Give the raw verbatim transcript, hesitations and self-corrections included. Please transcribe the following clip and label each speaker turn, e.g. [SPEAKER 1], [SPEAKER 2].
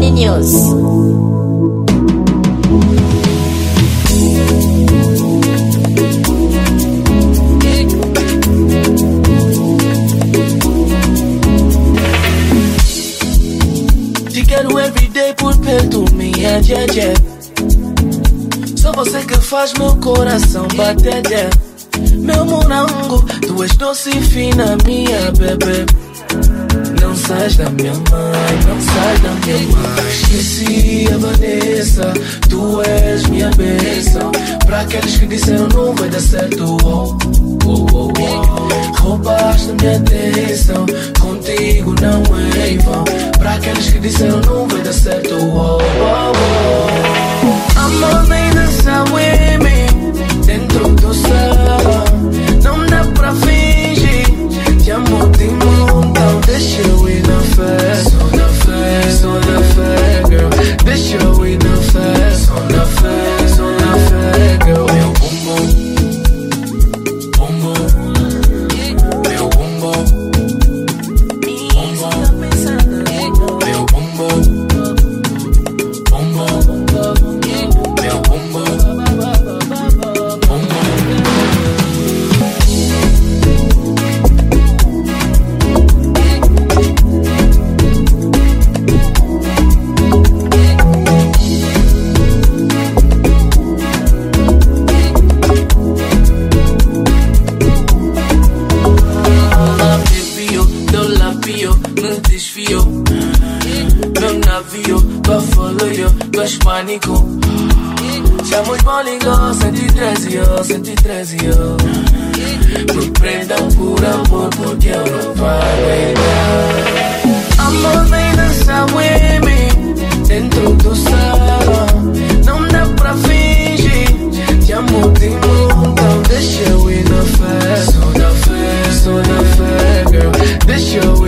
[SPEAKER 1] Money News.
[SPEAKER 2] Te quero everyday por perto, minha Jeje. Só você que faz meu coração bater, yeah. Meu morango, tu és doce e fina, minha bebê. Não sais da minha mãe, não sais da minha mãe. Esqueci a Vanessa, tu és minha bênção. Pra aqueles que disseram não vai dar certo, oh, oh, oh, oh. Roubaste minha atenção, contigo não é em vão. Pra aqueles que disseram não vai dar certo, oh, oh, oh. Amor, vem dançar with me dentro do céu. Não dá pra fingir, te amo de montão. Deixa eu ir na fé, só na fé, só na fé, girl. Deixa eu ir na fé, só na fé, só na fé, girl. Meu bumbum, bumbum, meu bumbum, bumbum, meu bumbum, bumbum, meu bumbum, bumbum. Pânico. Chamo os bolinhos, cento e treze, oh, cento e treze, oh. Me prendam por amor, porque eu não vou aguentar. Amor, vem dançar with me dentro do salão. Não dá pra fingir, te amo de montão. Deixa eu ir na fé, só na fé, só na fé, girl. Deixa eu